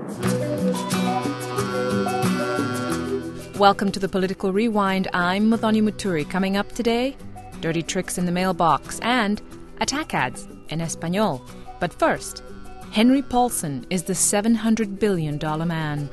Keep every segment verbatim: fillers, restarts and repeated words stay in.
Welcome to the Political Rewind. I'm Muthoni Muturi. Coming up today, dirty tricks in the mailbox and attack ads in Espanol. But first, Henry Paulson is the seven hundred billion dollars man.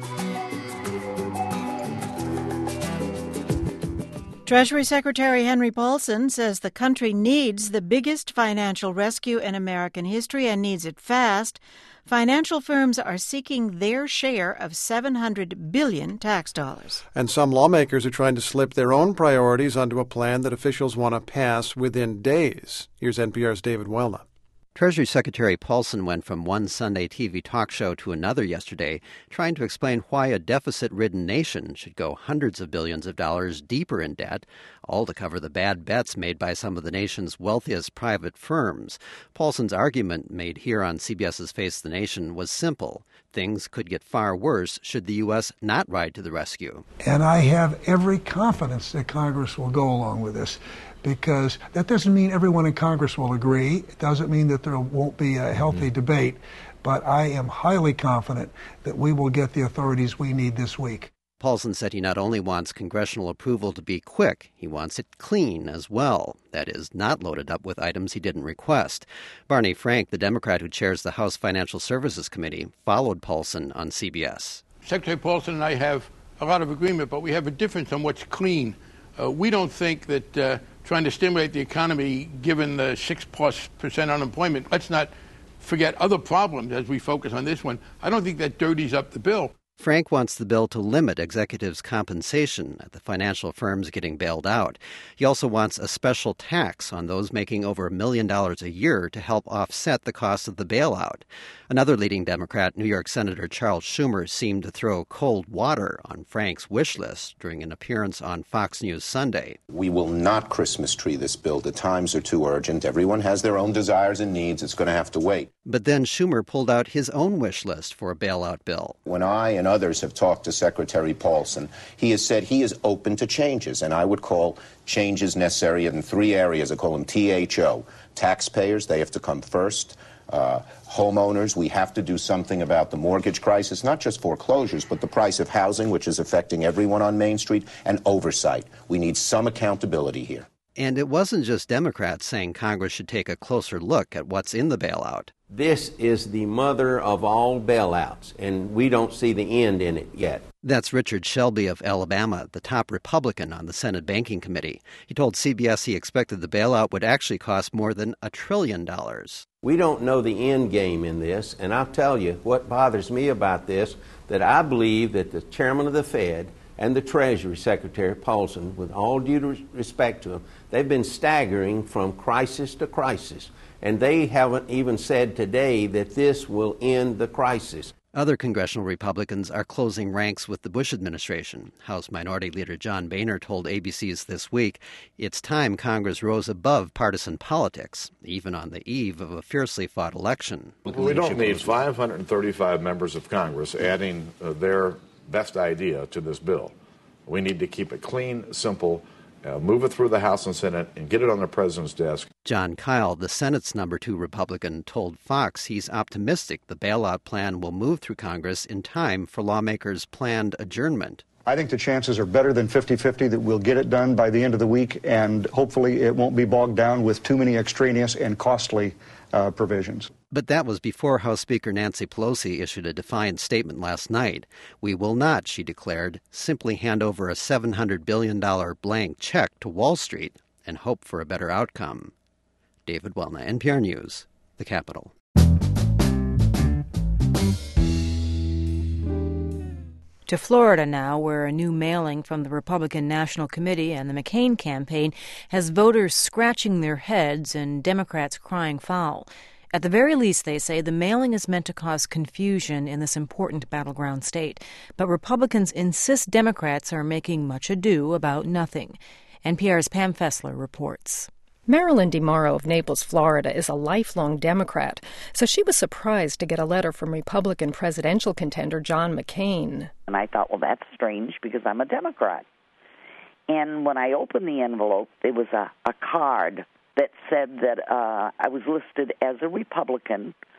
Treasury Secretary Henry Paulson says the country needs the biggest financial rescue in American history and needs it fast. Financial firms are seeking their share of seven hundred billion dollars tax dollars. And some lawmakers are trying to slip their own priorities onto a plan that officials want to pass within days. Here's N P R's David Welna. Treasury Secretary Paulson went from one Sunday T V talk show to another yesterday, trying to explain why a deficit-ridden nation should go hundreds of billions of dollars deeper in debt, all to cover the bad bets made by some of the nation's wealthiest private firms. Paulson's argument, made here on CBS's Face the Nation, was simple. Things could get far worse should the U S not ride to the rescue. And I have every confidence that Congress will go along with this, because that doesn't mean everyone in Congress will agree. It doesn't mean that there won't be a healthy mm-hmm. debate. But I am highly confident that we will get the authorities we need this week. Paulson said he not only wants congressional approval to be quick, he wants it clean as well. That is, not loaded up with items he didn't request. Barney Frank, the Democrat who chairs the House Financial Services Committee, followed Paulson on C B S. Secretary Paulson and I have a lot of agreement, but we have a difference on what's clean. Uh, we don't think that uh, trying to stimulate the economy, given the six plus percent unemployment, let's not forget other problems as we focus on this one. I don't think that dirties up the bill. Frank wants the bill to limit executives' compensation at the financial firms getting bailed out. He also wants a special tax on those making over a million dollars a year to help offset the cost of the bailout. Another leading Democrat, New York Senator Charles Schumer, seemed to throw cold water on Frank's wish list during an appearance on Fox News Sunday. We will not Christmas tree this bill. The times are too urgent. Everyone has their own desires and needs. It's going to have to wait. But then Schumer pulled out his own wish list for a bailout bill. When I and others have talked to Secretary Paulson, he has said he is open to changes, and I would call changes necessary in three areas. I call them T H O. Taxpayers, they have to come first. Uh, homeowners, we have to do something about the mortgage crisis, not just foreclosures, but the price of housing, which is affecting everyone on Main Street, and oversight. We need some accountability here. And it wasn't just Democrats saying Congress should take a closer look at what's in the bailout. This is the mother of all bailouts, and we don't see the end in it yet. That's Richard Shelby of Alabama, the top Republican on the Senate Banking Committee. He told C B S he expected the bailout would actually cost more than a trillion dollars. We don't know the end game in this, and I'll tell you what bothers me about this, that I believe that the chairman of the Fed and the Treasury Secretary, Paulson, with all due respect to him, they've been staggering from crisis to crisis. And they haven't even said today that this will end the crisis. Other congressional Republicans are closing ranks with the Bush administration. House Minority Leader John Boehner told A B C's This Week it's time Congress rose above partisan politics, even on the eve of a fiercely fought election. We don't need five hundred thirty-five members of Congress adding uh, their best idea to this bill. We need to keep it clean, simple, Uh, move it through the House and Senate, and get it on the president's desk. John Kyle, the Senate's number two Republican, told Fox he's optimistic the bailout plan will move through Congress in time for lawmakers' planned adjournment. I think the chances are better than fifty-fifty that we'll get it done by the end of the week, and hopefully it won't be bogged down with too many extraneous and costly uh, provisions. But that was before House Speaker Nancy Pelosi issued a defiant statement last night. We will not, she declared, simply hand over a seven hundred billion dollars blank check to Wall Street and hope for a better outcome. David Welna, N P R News, the Capitol. To Florida now, where a new mailing from the Republican National Committee and the McCain campaign has voters scratching their heads and Democrats crying foul. At the very least, they say, the mailing is meant to cause confusion in this important battleground state. But Republicans insist Democrats are making much ado about nothing. N P R's Pam Fessler reports. Marilyn DeMauro of Naples, Florida, is a lifelong Democrat, so she was surprised to get a letter from Republican presidential contender John McCain. And I thought, well, that's strange because I'm a Democrat. And when I opened the envelope, there was a, a card that said that uh, I was listed as a Republican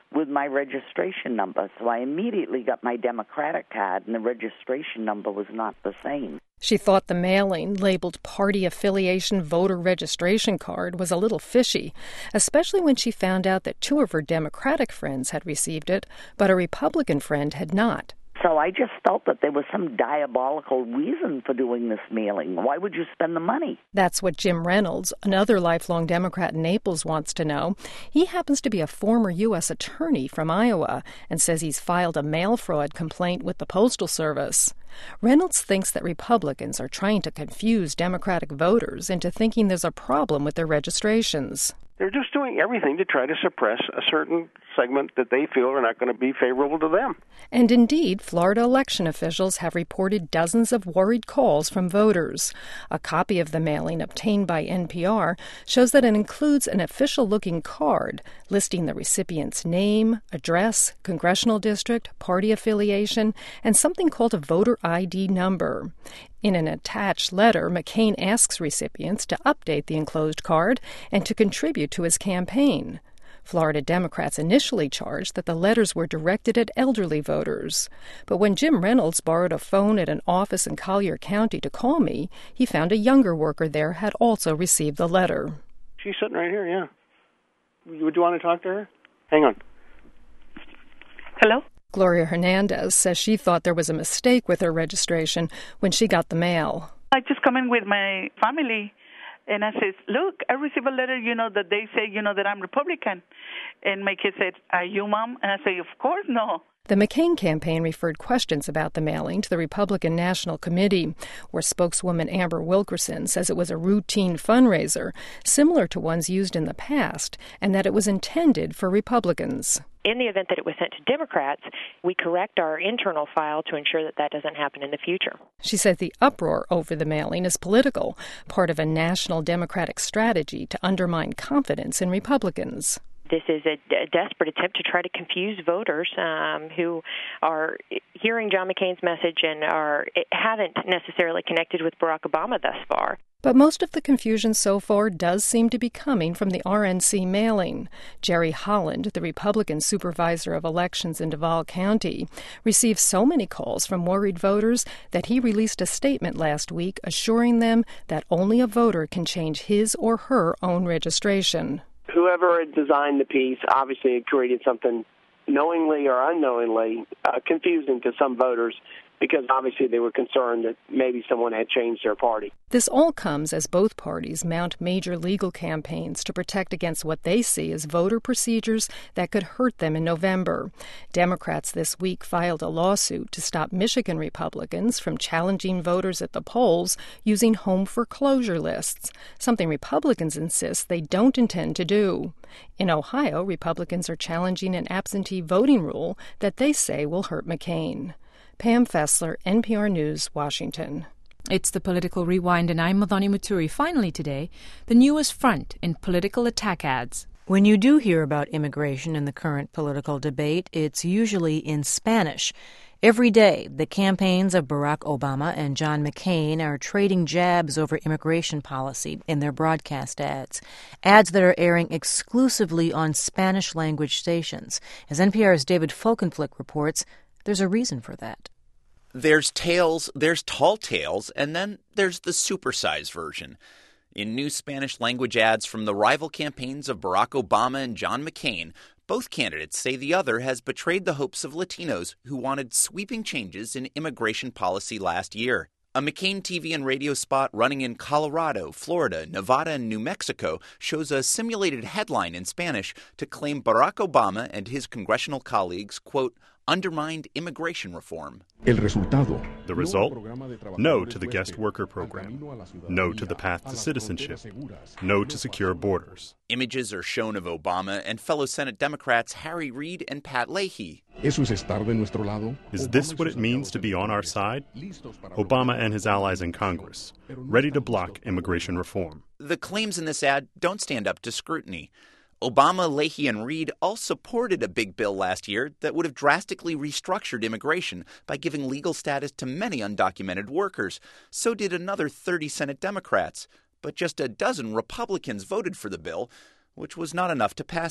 with my registration number. So I immediately got my Democratic card, and the registration number was not the same. She thought the mailing, labeled Party Affiliation Voter Registration Card, was a little fishy, especially when she found out that two of her Democratic friends had received it, but a Republican friend had not. So I just felt that there was some diabolical reason for doing this mailing. Why would you spend the money? That's what Jim Reynolds, another lifelong Democrat in Naples, wants to know. He happens to be a former U S attorney from Iowa and says he's filed a mail fraud complaint with the Postal Service. Reynolds thinks that Republicans are trying to confuse Democratic voters into thinking there's a problem with their registrations. They're just doing everything to try to suppress a certain segment that they feel are not going to be favorable to them. And indeed, Florida election officials have reported dozens of worried calls from voters. A copy of the mailing obtained by N P R shows that it includes an official-looking card listing the recipient's name, address, congressional district, party affiliation, and something called a voter I D number. In an attached letter, McCain asks recipients to update the enclosed card and to contribute to his campaign. Florida Democrats initially charged that the letters were directed at elderly voters. But when Jim Reynolds borrowed a phone at an office in Collier County to call me, he found a younger worker there had also received the letter. She's sitting right here, yeah. Would you want to talk to her? Hang on. Hello? Gloria Hernandez says she thought there was a mistake with her registration when she got the mail. I just come in with my family, and I said, look, I received a letter, you know, that they say, you know, that I'm Republican. And my kid said, are you, Mom? And I say, of course no. The McCain campaign referred questions about the mailing to the Republican National Committee, where spokeswoman Amber Wilkerson says it was a routine fundraiser, similar to ones used in the past, and that it was intended for Republicans. In the event that it was sent to Democrats, we correct our internal file to ensure that that doesn't happen in the future. She said the uproar over the mailing is political, part of a national Democratic strategy to undermine confidence in Republicans. This is a, a desperate attempt to try to confuse voters um, who are hearing John McCain's message and are haven't necessarily connected with Barack Obama thus far. But most of the confusion so far does seem to be coming from the R N C mailing. Jerry Holland, the Republican supervisor of elections in Duval County, received so many calls from worried voters that he released a statement last week assuring them that only a voter can change his or her own registration. Whoever had designed the piece obviously created something knowingly or unknowingly uh, confusing to some voters, because obviously they were concerned that maybe someone had changed their party. This all comes as both parties mount major legal campaigns to protect against what they see as voter procedures that could hurt them in November. Democrats this week filed a lawsuit to stop Michigan Republicans from challenging voters at the polls using home foreclosure lists, something Republicans insist they don't intend to do. In Ohio, Republicans are challenging an absentee voting rule that they say will hurt McCain. Pam Fessler, N P R News, Washington. It's the Political Rewind, and I'm Madhani Muturi. Finally today, the newest front in political attack ads. When you do hear about immigration in the current political debate, it's usually in Spanish. Every day, the campaigns of Barack Obama and John McCain are trading jabs over immigration policy in their broadcast ads, ads that are airing exclusively on Spanish-language stations. As N P R's David Folkenflik reports, there's a reason for that. There's tales, there's tall tales, and then there's the supersized version. In new Spanish-language ads from the rival campaigns of Barack Obama and John McCain, both candidates say the other has betrayed the hopes of Latinos who wanted sweeping changes in immigration policy last year. A McCain T V and radio spot running in Colorado, Florida, Nevada, and New Mexico shows a simulated headline in Spanish to claim Barack Obama and his congressional colleagues, quote, undermined immigration reform. El resultado. The result? No to the guest worker program. No to the path to citizenship. No to secure borders. Images are shown of Obama and fellow Senate Democrats Harry Reid and Pat Leahy. Is this what it means to be on our side? Obama and his allies in Congress, ready to block immigration reform. The claims in this ad don't stand up to scrutiny. Obama, Leahy, and Reid all supported a big bill last year that would have drastically restructured immigration by giving legal status to many undocumented workers. So did another thirty Senate Democrats. But just a dozen Republicans voted for the bill, which was not enough to pass it.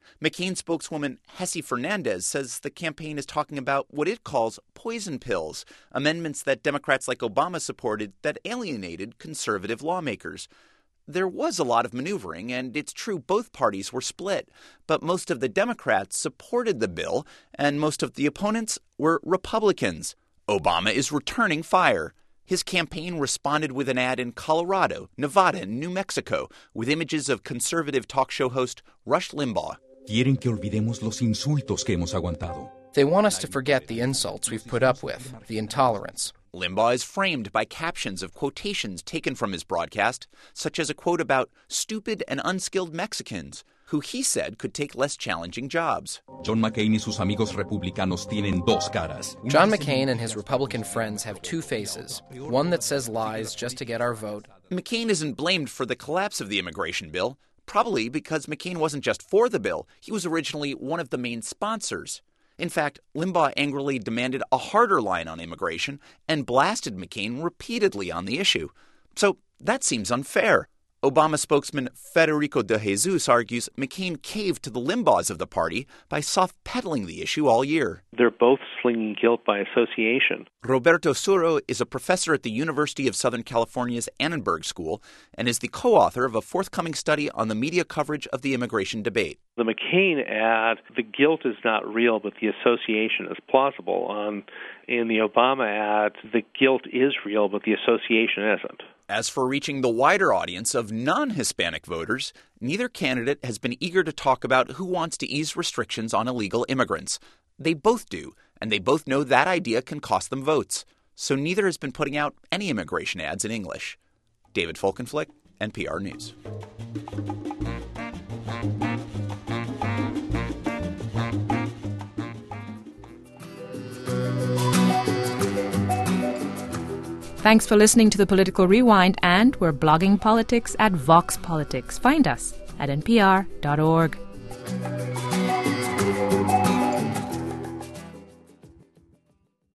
McCain spokeswoman Hessie Fernandez says the campaign is talking about what it calls poison pills, amendments that Democrats like Obama supported that alienated conservative lawmakers. There was a lot of maneuvering, and it's true both parties were split, but most of the Democrats supported the bill, and most of the opponents were Republicans. Obama is returning fire. His campaign responded with an ad in Colorado, Nevada, and New Mexico, with images of conservative talk show host Rush Limbaugh. Quieren que olvidemos los insultos que hemos aguantado. They want us to forget the insults we've put up with, the intolerance. Limbaugh is framed by captions of quotations taken from his broadcast, such as a quote about stupid and unskilled Mexicans, who he said could take less challenging jobs. John McCain y sus amigos republicanos tienen dos caras. John McCain and his Republican friends have two faces, one that says lies just to get our vote. McCain isn't blamed for the collapse of the immigration bill, probably because McCain wasn't just for the bill, he was originally one of the main sponsors. In fact, Limbaugh angrily demanded a harder line on immigration and blasted McCain repeatedly on the issue. So that seems unfair. Obama spokesman Federico de Jesus argues McCain caved to the Limbaughs of the party by soft-pedaling the issue all year. They're both slinging guilt by association. Roberto Suro is a professor at the University of Southern California's Annenberg School and is the co-author of a forthcoming study on the media coverage of the immigration debate. The McCain ad, the guilt is not real, but the association is plausible. Um, in the Obama ad, the guilt is real, but the association isn't. As for reaching the wider audience of non-Hispanic voters, neither candidate has been eager to talk about who wants to ease restrictions on illegal immigrants. They both do, and they both know that idea can cost them votes. So neither has been putting out any immigration ads in English. David Folkenflik, N P R News. Thanks for listening to The Political Rewind, and we're blogging politics at Vox Politics. Find us at N P R dot org.